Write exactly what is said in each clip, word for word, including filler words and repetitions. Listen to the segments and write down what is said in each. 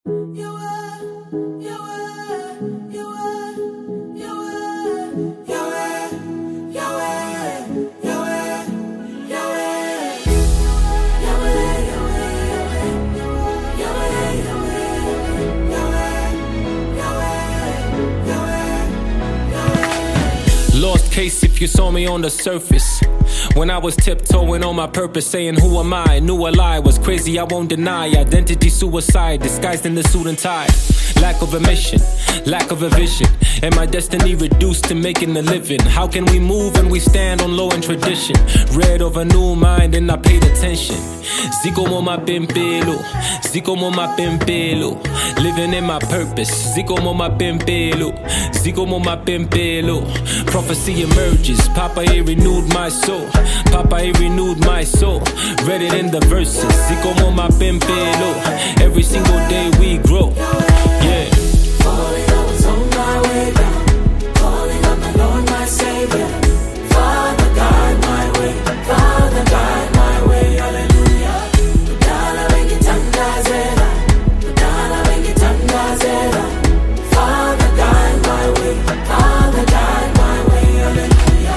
Lost case if you saw me on the surface. When I was tiptoeing on my purpose, saying who am I? Knew a lie was crazy, I won't deny. Identity suicide, disguised in the suit and tie. Lack of a mission, lack of a vision, and my destiny reduced to making a living. How can we move when we stand on law and tradition? Read of a new mind and I paid attention. Ziko mo mapimpelo, Ziko mo mapimpelo. Living in my purpose, Ziko mo mapimpelo, Ziko mo mapimpelo. Prophecy emerges, Papa he renewed my soul, Papa he renewed my soul. Read it in the verses, Ziko mo mapimpelo. Every single day we grow, yeah. Falling, I was on my way down. Calling on my Lord, my Savior. Father, guide my way. Father, guide my way. Hallelujah. Udala wengi tangazela. Udala wengi tangazela. Father, guide my way. Father, guide my way. Hallelujah.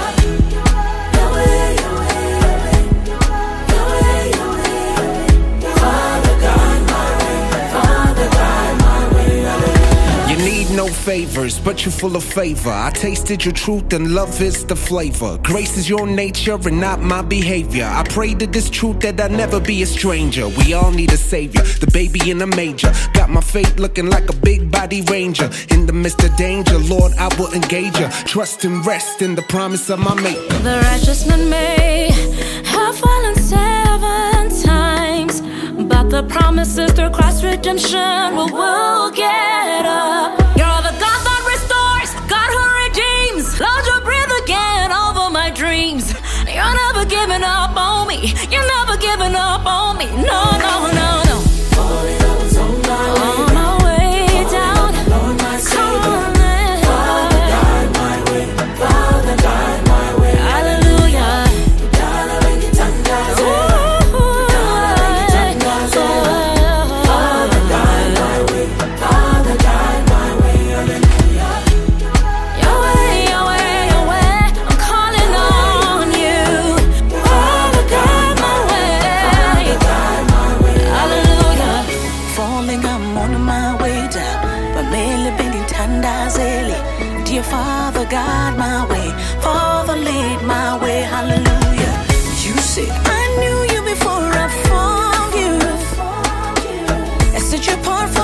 Yahweh, Yahweh, Yahweh. Yahweh, Yahweh, Yahweh. Father, guide my way. Father, guide my way. Hallelujah. You need no favors, but you're full of favor. I tasted your truth and love is the flavor. Grace is your nature and not my behavior. I pray to this truth that I never be a stranger. We all need a savior, the baby in a manger. Got my faith looking like a big body ranger. In the midst of danger, Lord, I will engage her. Trust and rest in the promise of my maker. The righteous man may have fallen seven times, but the promises through Christ's redemption will we'll get up. You're the God that restores, God who redeems. Lord, you breathe again over my dreams. You're never giving up on me. You're never giving up on me. No, no, no, no. Falling, I was on my way On my way down. Lord, my Savior. Come on, Father, guide my way. Father, guide my way. hallelujah. Udala wengi tangazela. Udala wengi tangazela. Father, guide my way. Father, guide my way. Hallelujah. Yahweh, Yahweh, Yahweh, I'm calling on you. Father, guide my way. Guide my way. Hallelujah. Falling, I'm on my way down. Pamela bending tandazeli. Dear Father, guide my way. Father, lead my way. Hallelujah. You said I knew you before I found you. I said you're part